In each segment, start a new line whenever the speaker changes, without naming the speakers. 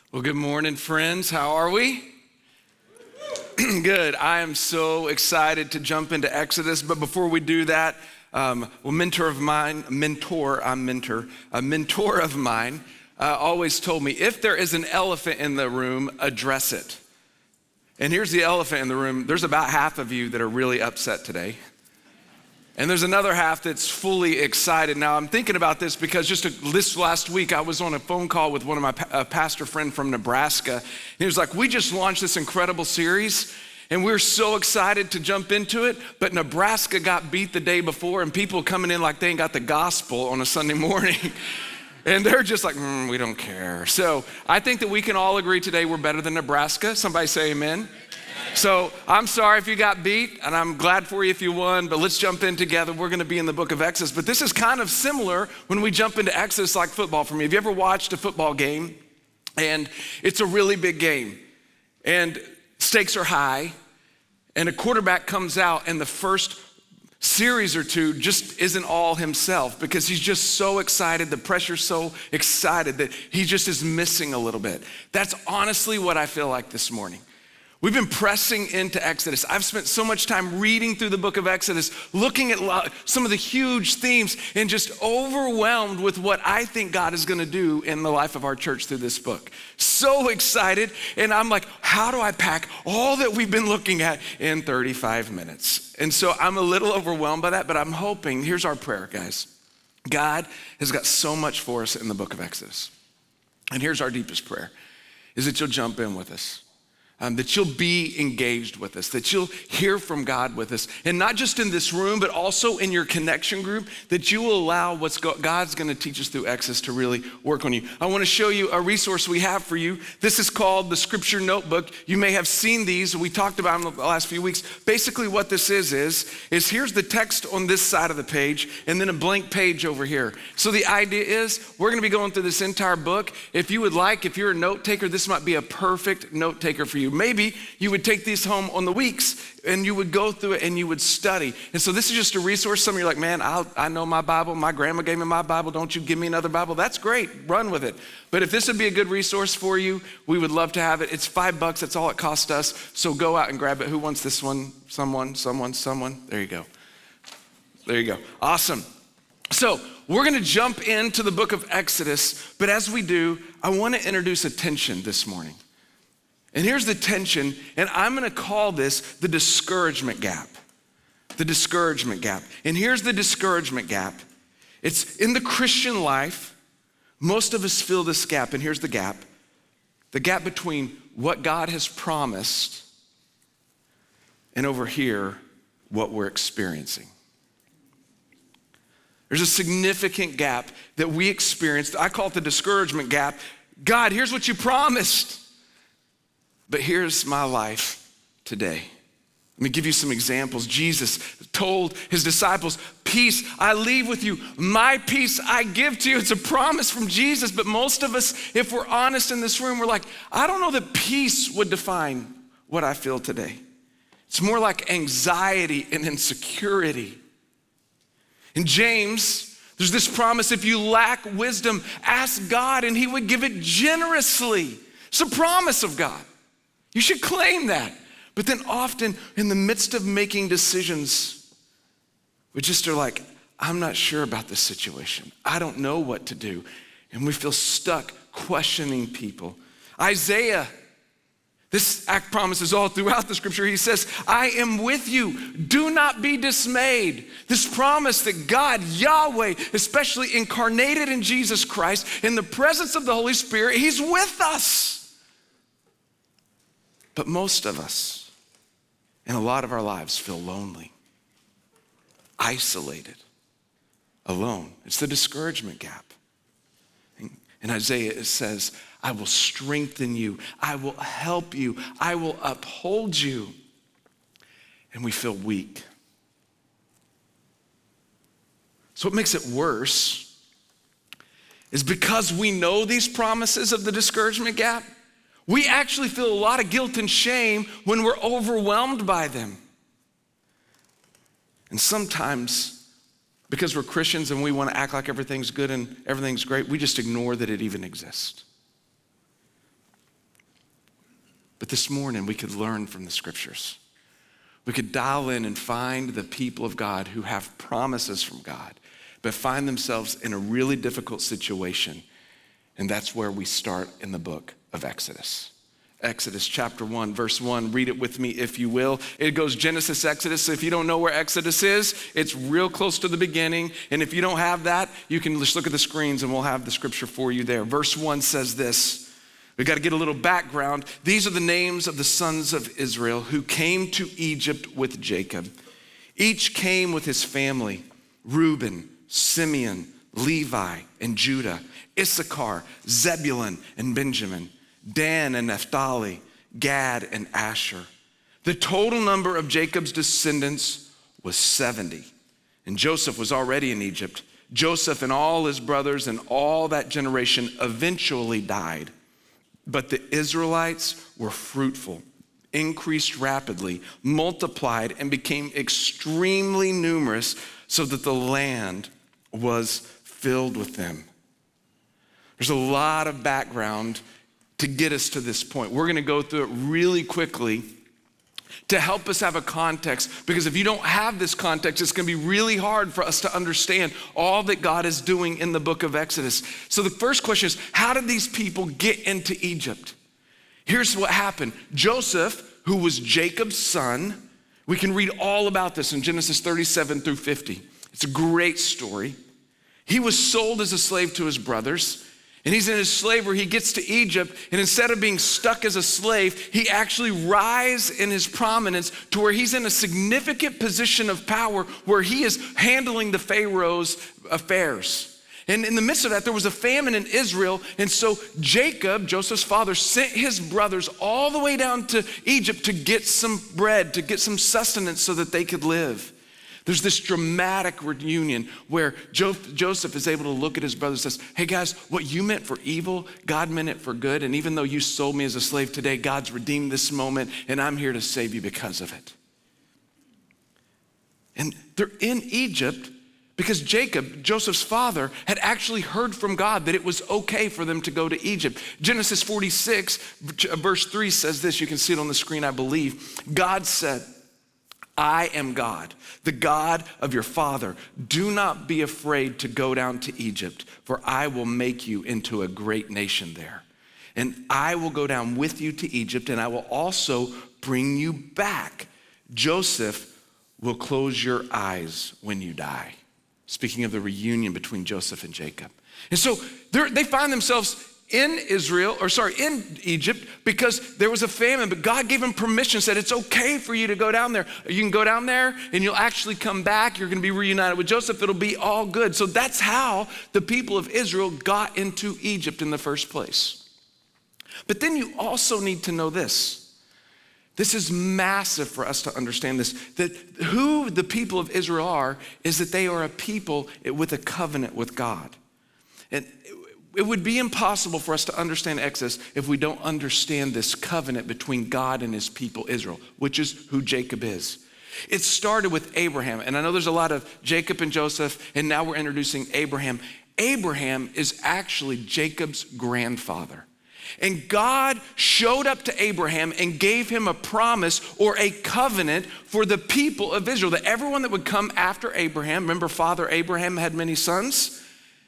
Well, good morning, friends. How are we? Good. I am so excited to jump into Exodus. But before we do that, a mentor of mine always told me, if there is an elephant in the room, address it. And here's the elephant in the room. There's about half of you that are really upset today. And there's another half that's fully excited. Now, I'm thinking about this because this last week, I was on a phone call with one of my pastor friend from Nebraska. And he was like, we just launched this incredible series, and we're so excited to jump into it, but Nebraska got beat the day before, and people coming in like they ain't got the gospel on a Sunday morning. And they're just like, we don't care. So I think that we can all agree today we're better than Nebraska. Somebody say amen. So I'm sorry if you got beat, and I'm glad for you if you won, but let's jump in together. We're gonna be in the book of Exodus, but this is kind of similar when we jump into Exodus like football for me. Have you ever watched a football game? And it's a really big game, and stakes are high, and a quarterback comes out, and the first series or two just isn't all himself because he's just so excited, the pressure's so excited that he just is missing a little bit. That's honestly what I feel like this morning. We've been pressing into Exodus. I've spent so much time reading through the book of Exodus, looking at some of the huge themes, and just overwhelmed with what I think God is gonna do in the life of our church through this book. So excited, and I'm like, how do I pack all that we've been looking at in 35 minutes? And so I'm a little overwhelmed by that, but I'm hoping, here's our prayer, guys. God has got so much for us in the book of Exodus. And here's our deepest prayer, is that you'll jump in with us. That you'll be engaged with us, that you'll hear from God with us. And not just in this room, but also in your connection group, that you will allow God's gonna teach us through Exodus to really work on you. I wanna show you a resource we have for you. This is called the Scripture Notebook. You may have seen these, we talked about them the last few weeks. Basically what this is here's the text on this side of the page, and then a blank page over here. So the idea is, we're gonna be going through this entire book. If you're a note taker, this might be a perfect note taker for you. Maybe you would take these home on the weeks and you would go through it and you would study. And so this is just a resource. Some of you are like, man, I know my Bible. My grandma gave me my Bible. Don't you give me another Bible? That's great. Run with it. But if this would be a good resource for you, we would love to have it. It's $5. That's all it cost us. So go out and grab it. Who wants this one? Someone. There you go. There you go. Awesome. So we're going to jump into the book of Exodus. But as we do, I want to introduce a tension this morning. And here's the tension, and I'm gonna call this the discouragement gap. The discouragement gap. And here's the discouragement gap. It's in the Christian life, most of us feel this gap, and here's the gap. The gap between what God has promised and over here, what we're experiencing. There's a significant gap that we experienced. I call it the discouragement gap. God, here's what you promised. But here's my life today. Let me give you some examples. Jesus told his disciples, peace I leave with you, my peace I give to you. It's a promise from Jesus, but most of us, if we're honest in this room, we're like, I don't know that peace would define what I feel today. It's more like anxiety and insecurity. In James, there's this promise, if you lack wisdom, ask God and he would give it generously. It's a promise of God. You should claim that. But then often in the midst of making decisions, we just are like, I'm not sure about this situation. I don't know what to do. And we feel stuck questioning people. Isaiah, this act promises all throughout the scripture. He says, I am with you. Do not be dismayed. This promise that God, Yahweh, especially incarnated in Jesus Christ, in the presence of the Holy Spirit, he's with us. But most of us, in a lot of our lives, feel lonely, isolated, alone. It's the discouragement gap. In Isaiah, it says, I will strengthen you. I will help you. I will uphold you. And we feel weak. So what makes it worse is because we know these promises of the discouragement gap, we actually feel a lot of guilt and shame when we're overwhelmed by them. And sometimes, because we're Christians and we want to act like everything's good and everything's great, we just ignore that it even exists. But this morning we could learn from the scriptures. We could dial in and find the people of God who have promises from God, but find themselves in a really difficult situation. And that's where we start in the book of Exodus. Exodus chapter 1, verse 1. Read it with me if you will. It goes Genesis, Exodus. So if you don't know where Exodus is, it's real close to the beginning. And if you don't have that, you can just look at the screens and we'll have the scripture for you there. Verse 1 says this. We got to get a little background. These are the names of the sons of Israel who came to Egypt with Jacob. Each came with his family: Reuben, Simeon, Levi, and Judah, Issachar, Zebulun, and Benjamin, Dan and Naphtali, Gad and Asher. The total number of Jacob's descendants was 70. And Joseph was already in Egypt. Joseph and all his brothers and all that generation eventually died. But the Israelites were fruitful, increased rapidly, multiplied, and became extremely numerous so that the land was filled with them. There's a lot of background to get us to this point. We're gonna go through it really quickly to help us have a context, because if you don't have this context, it's gonna be really hard for us to understand all that God is doing in the book of Exodus. So the first question is, how did these people get into Egypt? Here's what happened. Joseph, who was Jacob's son, we can read all about this in Genesis 37 through 50. It's a great story. He was sold as a slave to his brothers. And he's in his slavery, he gets to Egypt, and instead of being stuck as a slave, he actually rises in his prominence to where he's in a significant position of power where he is handling the Pharaoh's affairs. And in the midst of that, there was a famine in Israel, and so Jacob, Joseph's father, sent his brothers all the way down to Egypt to get some bread, to get some sustenance so that they could live. There's this dramatic reunion where Joseph is able to look at his brothers and says, hey guys, what you meant for evil, God meant it for good. And even though you sold me as a slave today, God's redeemed this moment and I'm here to save you because of it. And they're in Egypt because Jacob, Joseph's father, had actually heard from God that it was okay for them to go to Egypt. Genesis 46, verse 3 says this. You can see it on the screen, I believe. God said, I am God, the God of your father. Do not be afraid to go down to Egypt, for I will make you into a great nation there. And I will go down with you to Egypt, and I will also bring you back. Joseph will close your eyes when you die. Speaking of the reunion between Joseph and Jacob. And so they find themselves in Egypt because there was a famine, but God gave them permission, said it's okay for you to go down there. You can go down there and you'll actually come back. You're gonna be reunited with Joseph. It'll be all good. So that's how the people of Israel got into Egypt in the first place. But then you also need to know this. This is massive for us to understand this, that who the people of Israel are is that they are a people with a covenant with God. And it would be impossible for us to understand Exodus if we don't understand this covenant between God and his people Israel, which is who Jacob is. It started with Abraham, and I know there's a lot of Jacob and Joseph, and now we're introducing Abraham. Abraham is actually Jacob's grandfather. And God showed up to Abraham and gave him a promise or a covenant for the people of Israel, that everyone that would come after Abraham, remember Father Abraham had many sons?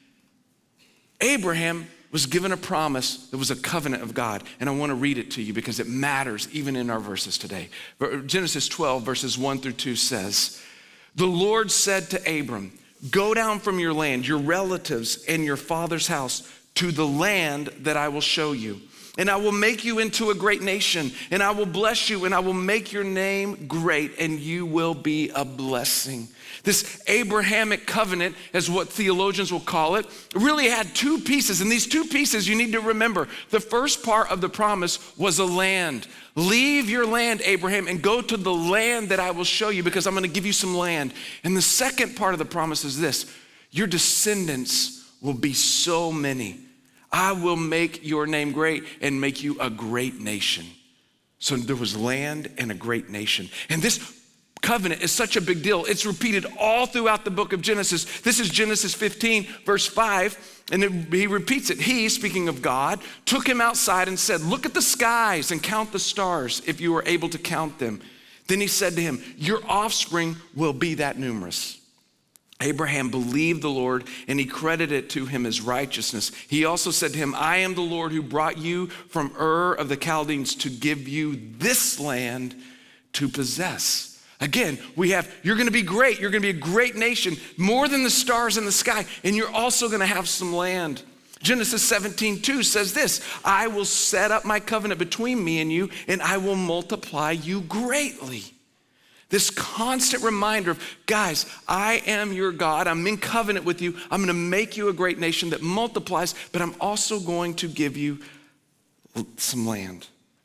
Abraham was given a promise that was a covenant of God. And I want to read it to you because it matters even in our verses today. Genesis 12 verses 1 through 2 says, the Lord said to Abram, go down from your land, your relatives and your father's house to the land that I will show you. And I will make you into a great nation, and I will bless you, and I will make your name great, and you will be a blessing. This Abrahamic covenant, is what theologians will call it, really had two pieces. And these two pieces you need to remember. The first part of the promise was a land. Leave your land, Abraham, and go to the land that I will show you, because I'm going to give you some land. And the second part of the promise is this: your descendants will be so many. I will make your name great and make you a great nation. So there was land and a great nation. And this Covenant is such a big deal. It's repeated all throughout the book of Genesis. This is Genesis 15, verse 5, and he repeats it. He, speaking of God, took him outside and said, look at the skies and count the stars if you are able to count them. Then he said to him, your offspring will be that numerous. Abraham believed the Lord, and he credited it to him as righteousness. He also said to him, I am the Lord who brought you from Ur of the Chaldeans to give you this land to possess. Again, you're gonna be great. You're gonna be a great nation, more than the stars in the sky, and you're also gonna have some land. Genesis 17:2 says this, I will set up my covenant between me and you, and I will multiply you greatly. This constant reminder of, guys, I am your God. I'm in covenant with you. I'm gonna make you a great nation that multiplies, but I'm also going to give you some land.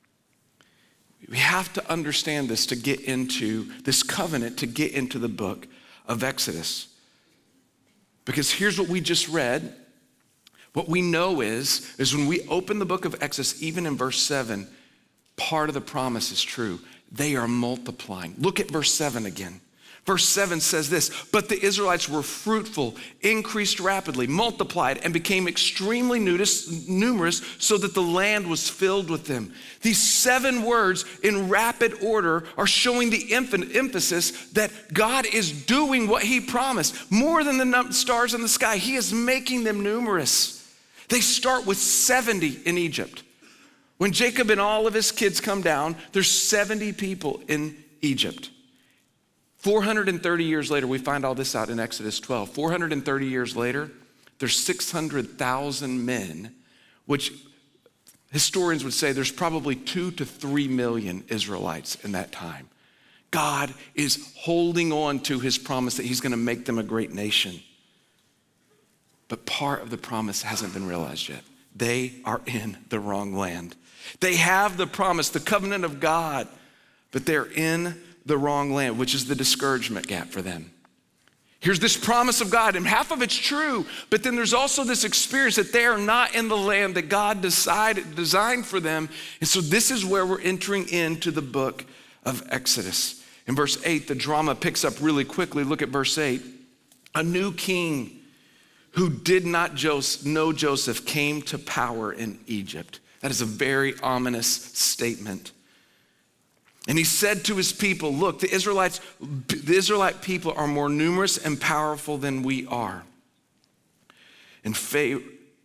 We have to understand this to get into this covenant, to get into the book of Exodus. Because here's what we just read. What we know is when we open the book of Exodus, even in verse 7, part of the promise is true. They are multiplying. Look at verse 7 again. Verse 7 says this, but the Israelites were fruitful, increased rapidly, multiplied, and became extremely numerous so that the land was filled with them. These 7 words in rapid order are showing the emphasis that God is doing what he promised. More than the stars in the sky, he is making them numerous. They start with 70 in Egypt. When Jacob and all of his kids come down, there's 70 people in Egypt. 430 years later, we find all this out in Exodus 12. 430 years later, there's 600,000 men, which historians would say there's probably 2 to 3 million Israelites in that time. God is holding on to his promise that he's gonna make them a great nation. But part of the promise hasn't been realized yet. They are in the wrong land. They have the promise, the covenant of God, but they're in the wrong land, which is the discouragement gap for them. Here's this promise of God, and half of it's true, but then there's also this experience that they are not in the land that God designed for them. And so this is where we're entering into the book of Exodus. In verse 8, the drama picks up really quickly. Look at verse 8. A new king who did not know Joseph came to power in Egypt. That is a very ominous statement. And he said to his people, look, the Israelite people are more numerous and powerful than we are. And Pharaoh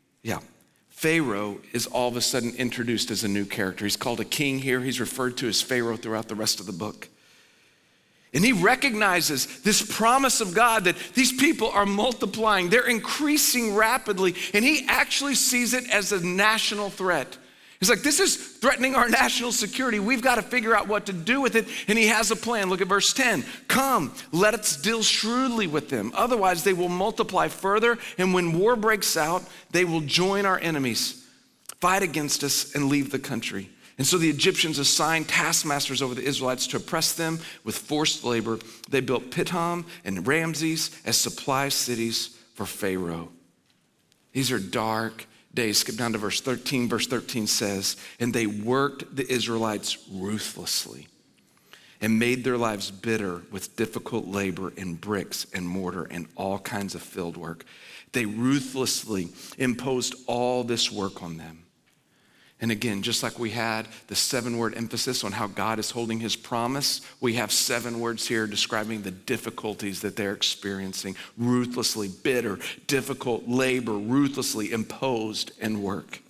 is all of a sudden introduced as a new character. He's called a king here. He's referred to as Pharaoh throughout the rest of the book. And he recognizes this promise of God that these people are multiplying. They're increasing rapidly. And he actually sees it as a national threat. He's like, this is threatening our national security. We've got to figure out what to do with it. And he has a plan. Look at verse 10. Come, let us deal shrewdly with them. Otherwise, they will multiply further. And when war breaks out, they will join our enemies, fight against us, and leave the country. And so the Egyptians assigned taskmasters over the Israelites to oppress them with forced labor. They built Pithom and Ramses as supply cities for Pharaoh. These are dark days. Skip down to verse 13. Verse 13 says, and they worked the Israelites ruthlessly and made their lives bitter with difficult labor in bricks and mortar and all kinds of field work. They ruthlessly imposed all this work on them. And again, just like we had the 7-word emphasis on how God is holding his promise, we have 7 words here describing the difficulties that they're experiencing. Ruthlessly, bitter, difficult labor, ruthlessly imposed and work.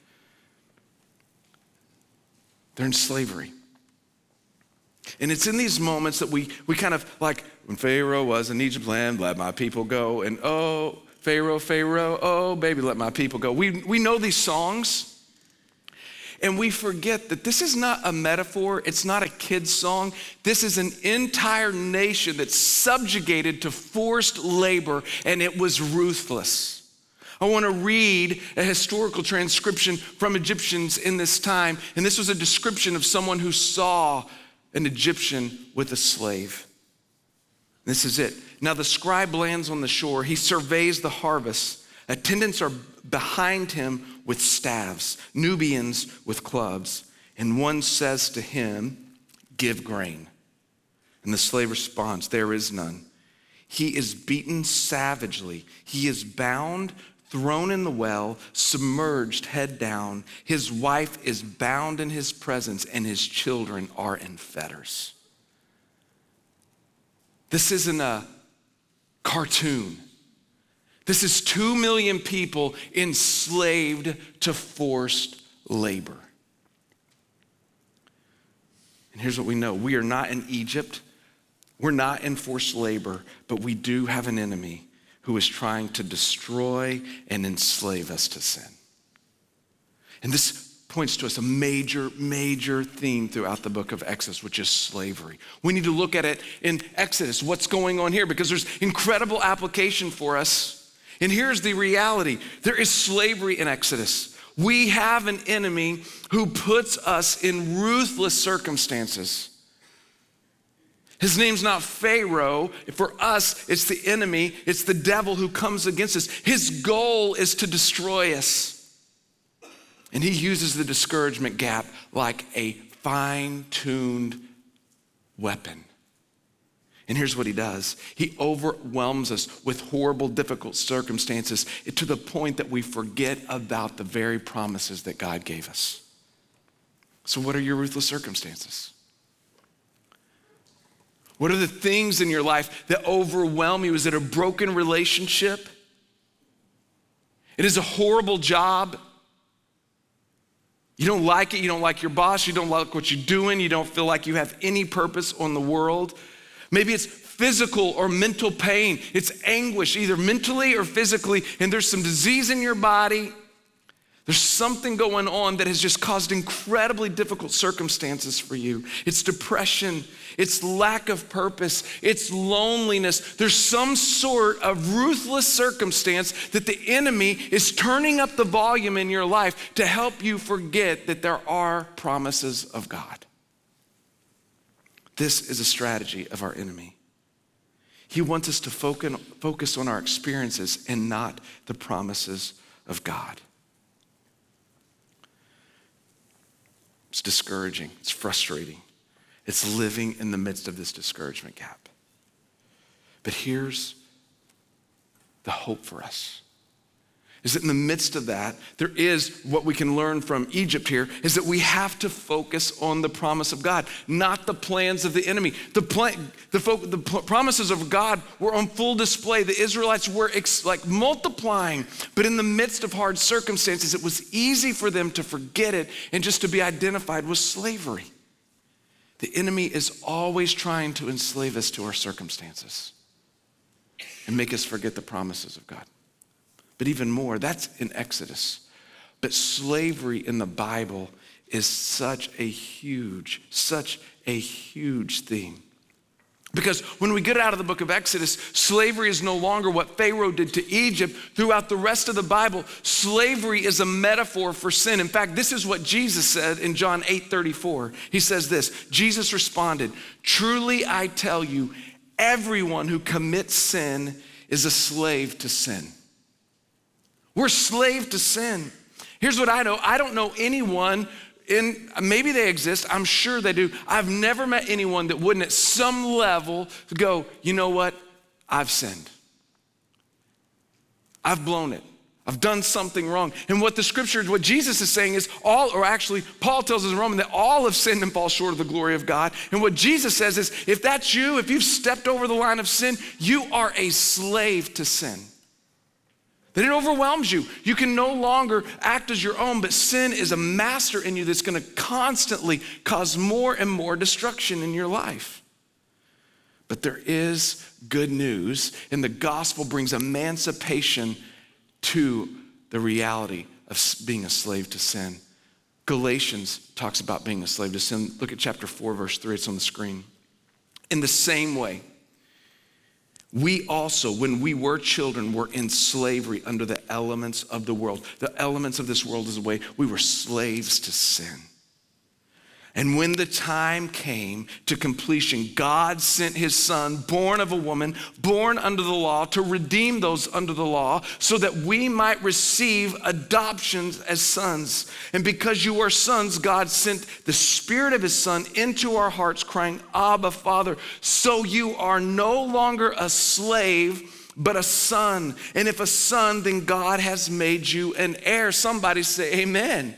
They're in slavery. And it's in these moments that we kind of like, when Pharaoh was in Egypt land, let my people go. And oh, Pharaoh, oh, baby, let my people go. We know these songs. And we forget that this is not a metaphor. It's not a kid's song. This is an entire nation that's subjugated to forced labor, and it was ruthless. I want to read a historical transcription from Egyptians in this time. And this was a description of someone who saw an Egyptian with a slave. This is it. Now the scribe lands on the shore. He surveys the harvest. Attendants are behind him with staffs, Nubians with clubs. And one says to him, give grain. And the slave responds, there is none. He is beaten savagely. He is bound, thrown in the well, submerged head down. His wife is bound in his presence, and his children are in fetters. This isn't a cartoon. This is 2 million people enslaved to forced labor. And here's what we know. We are not in Egypt. We're not in forced labor, but we do have an enemy who is trying to destroy and enslave us to sin. And this points to us a major, major theme throughout the book of Exodus, which is slavery. We need to look at it in Exodus, what's going on here, because there's incredible application for us. And here's the reality. There is slavery in Exodus. We have an enemy who puts us in ruthless circumstances. His name's not Pharaoh. For us, it's the enemy. It's the devil who comes against us. His goal is to destroy us. And he uses the discouragement gap like a fine-tuned weapon. And here's what he does. He overwhelms us with horrible, difficult circumstances to the point that we forget about the very promises that God gave us. So what are your ruthless circumstances? What are the things in your life that overwhelm you? Is it a broken relationship? It is a horrible job. You don't like it. You don't like your boss. You don't like what you're doing. You don't feel like you have any purpose on the world. Maybe it's physical or mental pain. It's anguish, either mentally or physically, and there's some disease in your body. There's something going on that has just caused incredibly difficult circumstances for you. It's depression, it's lack of purpose, it's loneliness. There's some sort of ruthless circumstance that the enemy is turning up the volume in your life to help you forget that there are promises of God. This is a strategy of our enemy. He wants us to focus on our experiences and not the promises of God. It's discouraging, it's frustrating. It's living in the midst of this discouragement gap. But here's the hope for us. Is that in the midst of that, there is what we can learn from Egypt here, is that we have to focus on the promise of God, not the plans of the enemy. The promises of God were on full display. The Israelites were multiplying, but in the midst of hard circumstances, it was easy for them to forget it and just to be identified with slavery. The enemy is always trying to enslave us to our circumstances and make us forget the promises of God. But even more, that's in Exodus. But slavery in the Bible is such a huge theme. Because when we get out of the book of Exodus, slavery is no longer what Pharaoh did to Egypt. Throughout the rest of the Bible, slavery is a metaphor for sin. In fact, this is what Jesus said in John 8:34. He says this, Jesus responded, "Truly I tell you, everyone who commits sin is a slave to sin." We're slave to sin. Here's what I know. I don't know anyone maybe they exist, I'm sure they do. I've never met anyone that wouldn't at some level go, you know what? I've sinned. I've blown it. I've done something wrong. And what Jesus is saying is Paul tells us in Romans that all have sinned and fall short of the glory of God. And what Jesus says is, if that's you, if you've stepped over the line of sin, you are a slave to sin. That it overwhelms you. You can no longer act as your own, but sin is a master in you that's going to constantly cause more and more destruction in your life. But there is good news, and the gospel brings emancipation to the reality of being a slave to sin. Galatians talks about being a slave to sin. Look at chapter 4, verse 3. It's on the screen. In the same way, we also, when we were children, were in slavery under the elements of the world. The elements of this world is the way we were slaves to sin. And when the time came to completion, God sent his son, born of a woman, born under the law, to redeem those under the law, so that we might receive adoption as sons. And because you are sons, God sent the Spirit of his Son into our hearts, crying, Abba, Father. So you are no longer a slave, but a son. And if a son, then God has made you an heir. Somebody say amen.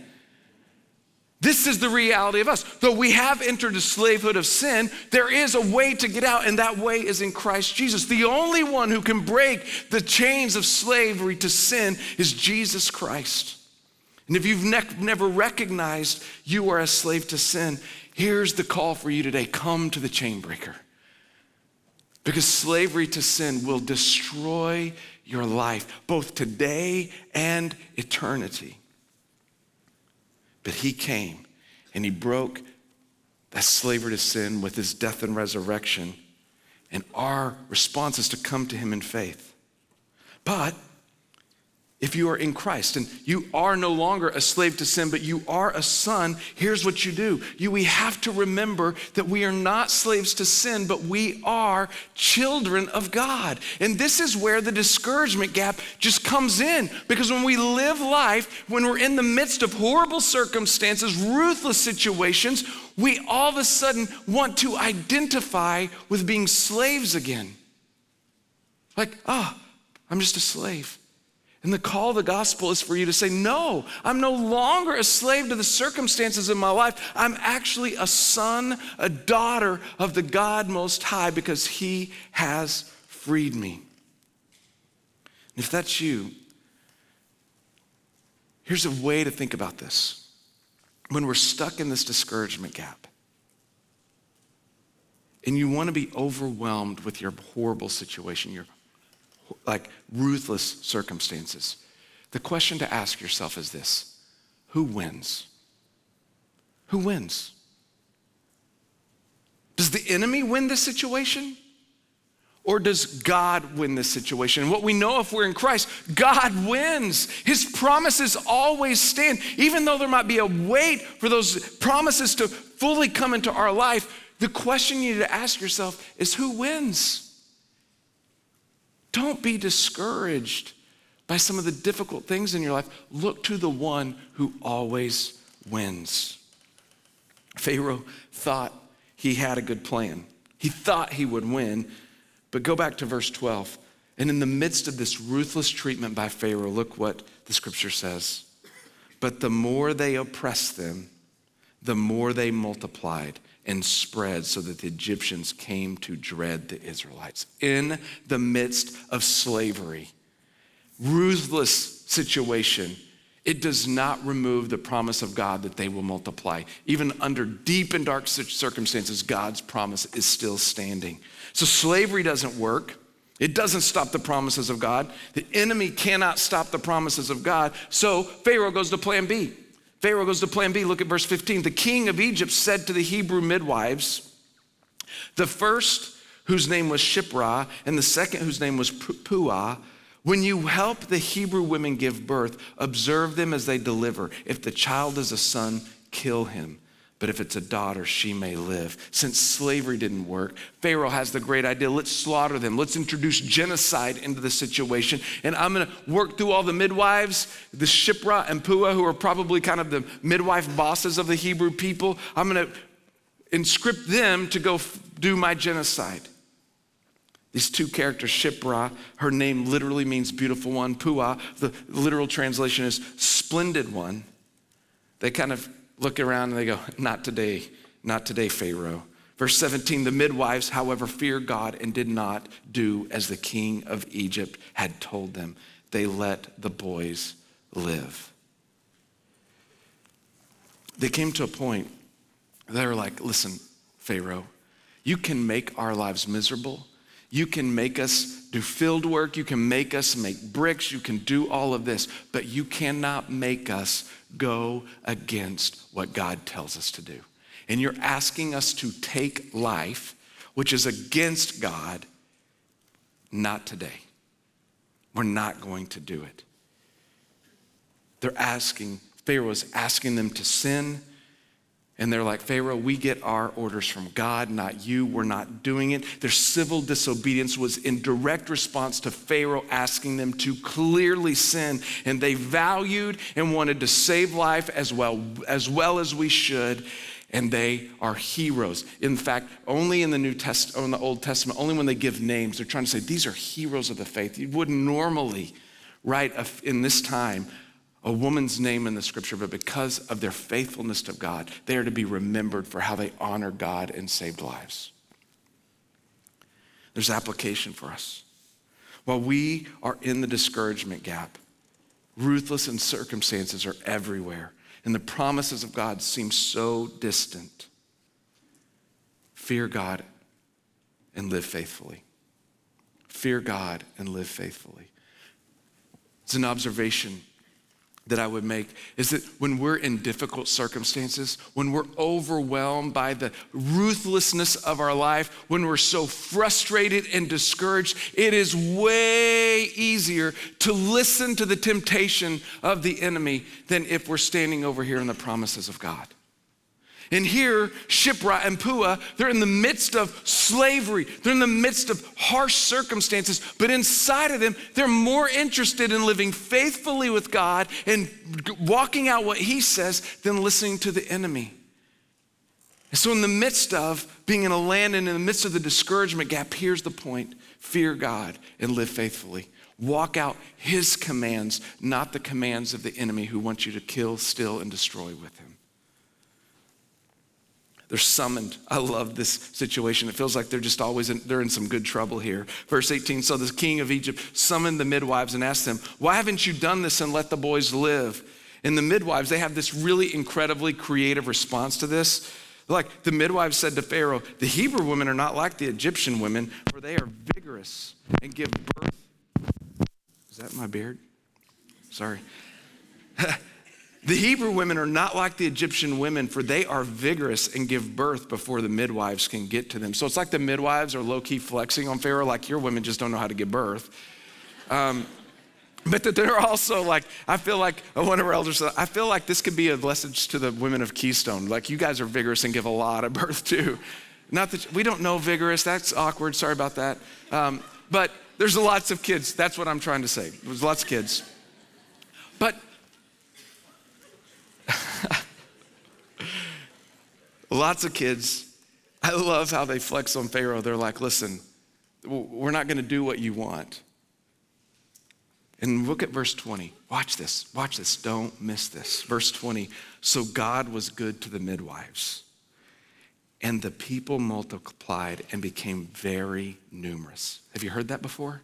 This is the reality of us. Though we have entered the slavehood of sin, there is a way to get out, and that way is in Christ Jesus. The only one who can break the chains of slavery to sin is Jesus Christ. And if you've never recognized you are a slave to sin, here's the call for you today. Come to the chain breaker. Because slavery to sin will destroy your life, both today and eternity. But he came and he broke that slavery to sin with his death and resurrection. And our response is to come to him in faith. But if you are in Christ and you are no longer a slave to sin, but you are a son, here's what you do. We have to remember that we are not slaves to sin, but we are children of God. And this is where the discouragement gap just comes in. Because when we live life, when we're in the midst of horrible circumstances, ruthless situations, we all of a sudden want to identify with being slaves again. Like, I'm just a slave. And the call of the gospel is for you to say, no, I'm no longer a slave to the circumstances in my life. I'm actually a son, a daughter of the God Most High, because he has freed me. And if that's you, here's a way to think about this. When we're stuck in this discouragement gap, and you want to be overwhelmed with your horrible situation, your like ruthless circumstances, the question to ask yourself is this: who wins? Who wins? Does the enemy win this situation? Or does God win this situation? And what we know, if we're in Christ, God wins. His promises always stand. Even though there might be a wait for those promises to fully come into our life, the question you need to ask yourself is, who wins? Don't be discouraged by some of the difficult things in your life. Look to the one who always wins. Pharaoh thought he had a good plan. He thought he would win. But go back to verse 12. And in the midst of this ruthless treatment by Pharaoh, look what the scripture says. But the more they oppressed them, the more they multiplied and spread, so that the Egyptians came to dread the Israelites. In the midst of slavery, ruthless situation, it does not remove the promise of God that they will multiply. Even under deep and dark circumstances, God's promise is still standing. So slavery doesn't work. It doesn't stop the promises of God. The enemy cannot stop the promises of God. So Pharaoh goes to plan B. Pharaoh goes to plan B. Look at verse 15. The king of Egypt said to the Hebrew midwives, the first whose name was Shiphrah and the second whose name was Puah, when you help the Hebrew women give birth, observe them as they deliver. If the child is a son, kill him. But if it's a daughter, she may live. Since slavery didn't work, Pharaoh has the great idea, let's slaughter them. Let's introduce genocide into the situation. And I'm gonna work through all the midwives, the Shiphrah and Puah, who are probably kind of the midwife bosses of the Hebrew people. I'm gonna inscript them to go do my genocide. These two characters, Shiphrah, her name literally means beautiful one. Puah, the literal translation is splendid one. They kind of look around and they go, not today, Pharaoh. Verse 17, the midwives, however, feared God and did not do as the king of Egypt had told them. They let the boys live. They came to a point, they were like, listen, Pharaoh, you can make our lives miserable. You can make us do field work. You can make us make bricks. You can do all of this, but you cannot make us go against what God tells us to do. And you're asking us to take life, which is against God. Not today. We're not going to do it. Pharaoh is asking them to sin, And they're like, Pharaoh, we get our orders from God, not you. We're not doing it. Their civil disobedience was in direct response to Pharaoh asking them to clearly sin. And they valued and wanted to save life as well as we should. And they are heroes. In fact, only in the New Testament, or in the Old Testament, only when they give names, they're trying to say these are heroes of the faith. You wouldn't normally write in this time a woman's name in the scripture, but because of their faithfulness to God, they are to be remembered for how they honor God and saved lives. There's application for us. While we are in the discouragement gap, ruthless and circumstances are everywhere, and the promises of God seem so distant. Fear God and live faithfully. Fear God and live faithfully. It's an observation that I would make is that when we're in difficult circumstances, when we're overwhelmed by the ruthlessness of our life, when we're so frustrated and discouraged, it is way easier to listen to the temptation of the enemy than if we're standing over here in the promises of God. And here, Shiphrah and Puah, they're in the midst of slavery. They're in the midst of harsh circumstances. But inside of them, they're more interested in living faithfully with God and walking out what he says than listening to the enemy. And so in the midst of being in a land and in the midst of the discouragement gap, here's the point. Fear God and live faithfully. Walk out his commands, not the commands of the enemy who wants you to kill, steal, and destroy with him. They're summoned. I love this situation. It feels like they're just always they're in some good trouble here. Verse 18, so the king of Egypt summoned the midwives and asked them, why haven't you done this and let the boys live? And the midwives, they have this really incredibly creative response to this. Like the midwives said to Pharaoh, the Hebrew women are not like the Egyptian women, for they are vigorous and give birth. Is that my beard? Sorry. The Hebrew women are not like the Egyptian women, for they are vigorous and give birth before the midwives can get to them. So it's like the midwives are low-key flexing on Pharaoh, like your women just don't know how to give birth. But that they're also like, I feel like one of our elders said, I feel like this could be a message to the women of Keystone. Like you guys are vigorous and give a lot of birth too. Not that, we don't know vigorous, that's awkward, sorry about that. But there's lots of kids, that's what I'm trying to say. There's lots of kids. But lots of kids, I love how they flex on Pharaoh. They're like, listen, we're not going to do what you want. And look at verse 20. Watch this. Don't miss this. Verse 20. So God was good to the midwives, and the people multiplied and became very numerous. Have you heard that before?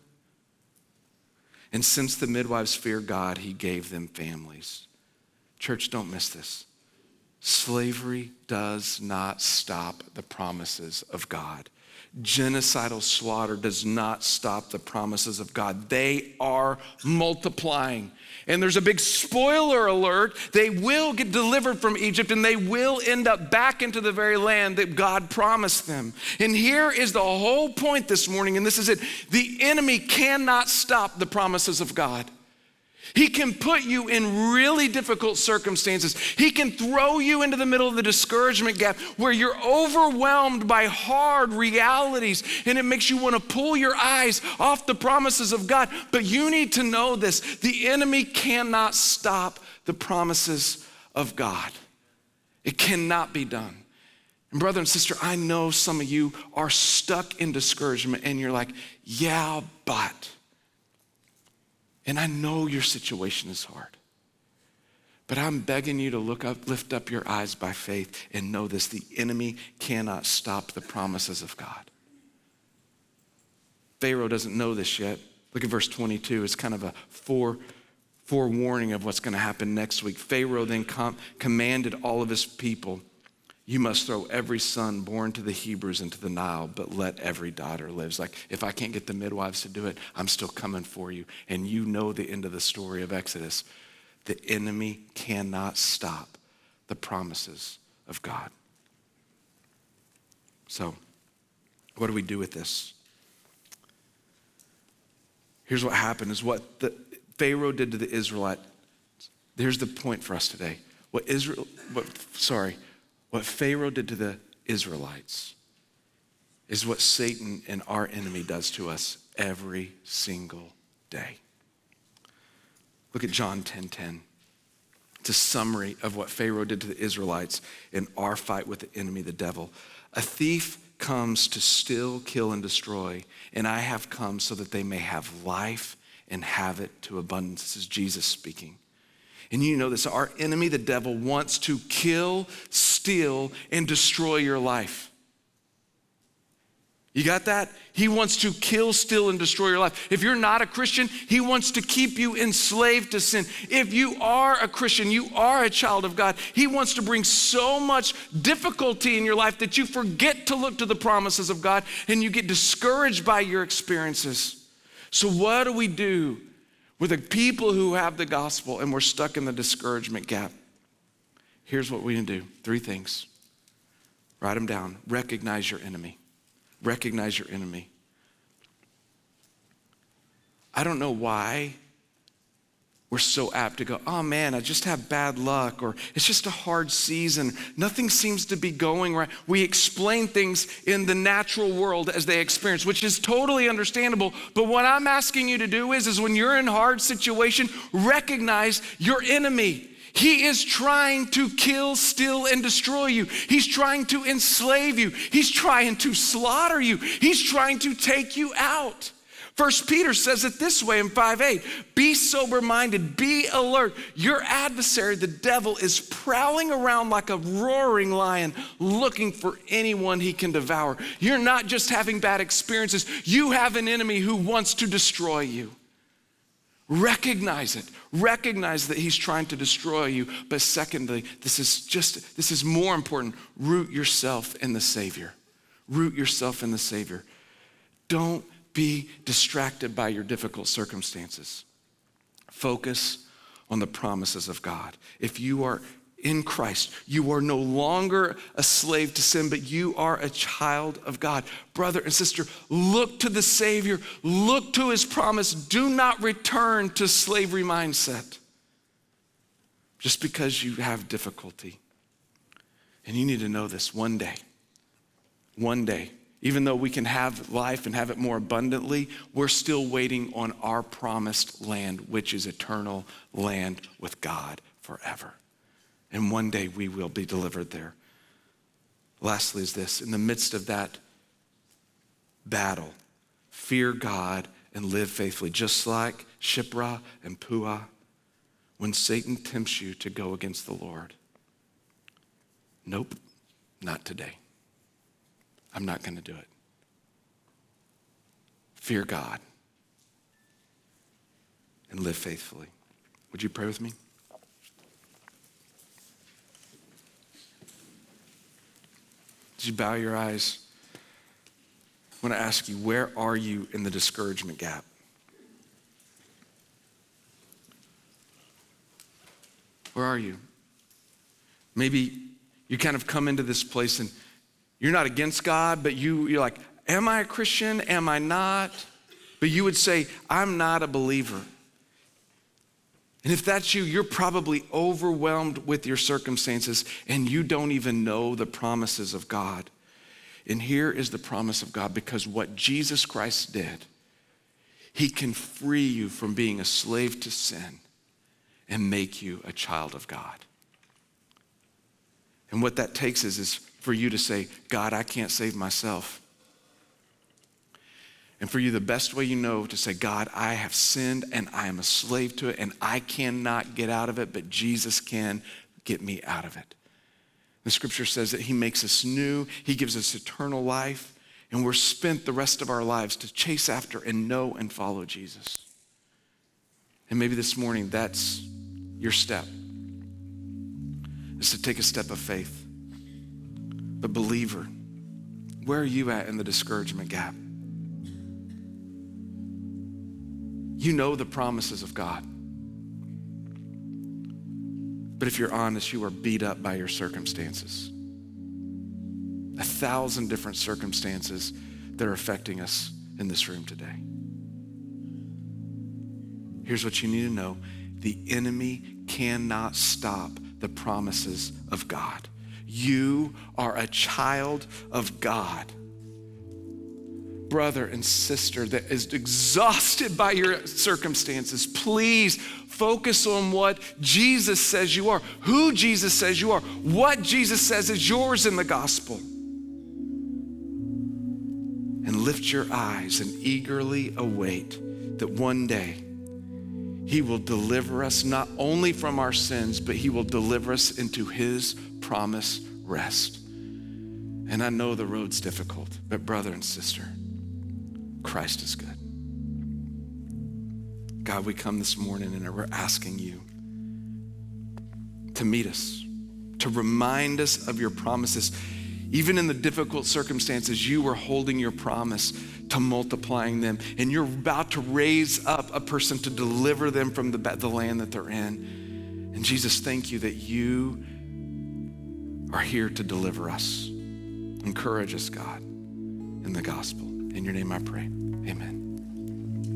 And since the midwives feared God, he gave them families. Church, don't miss this. Slavery does not stop the promises of God. Genocidal slaughter does not stop the promises of God. They are multiplying. And there's a big spoiler alert. They will get delivered from Egypt and they will end up back into the very land that God promised them. And here is the whole point this morning, and this is it. The enemy cannot stop the promises of God. He can put you in really difficult circumstances. He can throw you into the middle of the discouragement gap where you're overwhelmed by hard realities and it makes you want to pull your eyes off the promises of God. But you need to know this. The enemy cannot stop the promises of God. It cannot be done. And brother and sister, I know some of you are stuck in discouragement and you're like, yeah, but. And I know your situation is hard, but I'm begging you to lift up your eyes by faith and know this: the enemy cannot stop the promises of God. Pharaoh doesn't know this yet. Look at verse 22. It's kind of a forewarning of what's going to happen next week. Pharaoh then commanded all of his people, you must throw every son born to the Hebrews into the Nile, but let every daughter live. It's like, if I can't get the midwives to do it, I'm still coming for you. And you know the end of the story of Exodus. The enemy cannot stop the promises of God. So, what do we do with this? Here's what happened, is what Pharaoh did to the Israelites. Here's the point for us today. What Pharaoh did to the Israelites is what Satan and our enemy does to us every single day. Look at John 10:10. It's a summary of what Pharaoh did to the Israelites in our fight with the enemy, the devil. A thief comes to steal, kill, and destroy, and I have come so that they may have life and have it to abundance. This is Jesus speaking. And you know this, our enemy, the devil, wants to kill, steal, and destroy your life. You got that? He wants to kill, steal, and destroy your life. If you're not a Christian, he wants to keep you enslaved to sin. If you are a Christian, you are a child of God, he wants to bring so much difficulty in your life that you forget to look to the promises of God and you get discouraged by your experiences. So what do we do with the people who have the gospel and we're stuck in the discouragement gap? Here's what we can do. 3 things. Write them down. Recognize your enemy. Recognize your enemy. I don't know why we're so apt to go, oh man, I just have bad luck, or it's just a hard season. Nothing seems to be going right. We explain things in the natural world as they experience, which is totally understandable. But what I'm asking you to do is when you're in a hard situation, recognize your enemy. He is trying to kill, steal, and destroy you. He's trying to enslave you. He's trying to slaughter you. He's trying to take you out. 1 Peter says it this way in 5:8, be sober-minded, be alert. Your adversary, the devil, is prowling around like a roaring lion looking for anyone he can devour. You're not just having bad experiences. You have an enemy who wants to destroy you. Recognize it. Recognize that he's trying to destroy you. But secondly, this is more important. Root yourself in the Savior. Root yourself in the Savior. Don't be distracted by your difficult circumstances. Focus on the promises of God. If you are in Christ, you are no longer a slave to sin, but you are a child of God. Brother and sister, look to the Savior. Look to his promise. Do not return to slavery mindset just because you have difficulty. And you need to know this one day, even though we can have life and have it more abundantly, we're still waiting on our promised land, which is eternal land with God forever. And one day we will be delivered there. Lastly is this, in the midst of that battle, fear God and live faithfully, just like Shiphrah and Puah, when Satan tempts you to go against the Lord. Nope, not today. I'm not going to do it. Fear God and live faithfully. Would you pray with me? As you bow your eyes, I want to ask you, where are you in the discouragement gap? Where are you? Maybe you kind of come into this place and you're not against God, but you're like, am I a Christian? Am I not? But you would say, I'm not a believer. And if that's you, you're probably overwhelmed with your circumstances and you don't even know the promises of God. And here is the promise of God, because what Jesus Christ did, he can free you from being a slave to sin and make you a child of God. And what that takes is for you to say, God, I can't save myself. And for you, the best way you know to say, God, I have sinned and I am a slave to it and I cannot get out of it, but Jesus can get me out of it. The scripture says that he makes us new, he gives us eternal life, and we're spent the rest of our lives to chase after and know and follow Jesus. And maybe this morning, that's your step, is to take a step of faith. But believer, where are you at in the discouragement gap? You know the promises of God. But if you're honest, you are beat up by your circumstances. 1,000 different circumstances that are affecting us in this room today. Here's what you need to know. The enemy cannot stop the promises of God. You are a child of God. Brother and sister that is exhausted by your circumstances, please focus on what Jesus says you are, who Jesus says you are, what Jesus says is yours in the gospel. And lift your eyes and eagerly await that one day he will deliver us not only from our sins, but he will deliver us into his promised rest. And I know the road's difficult, but brother and sister, Christ is good. God, we come this morning and we're asking you to meet us, to remind us of your promises. Even in the difficult circumstances, you were holding your promise to multiplying them, and you're about to raise up a person to deliver them from the land that they're in. And Jesus, thank you that you are here to deliver us. Encourage us, God, in the gospel. In your name I pray, amen.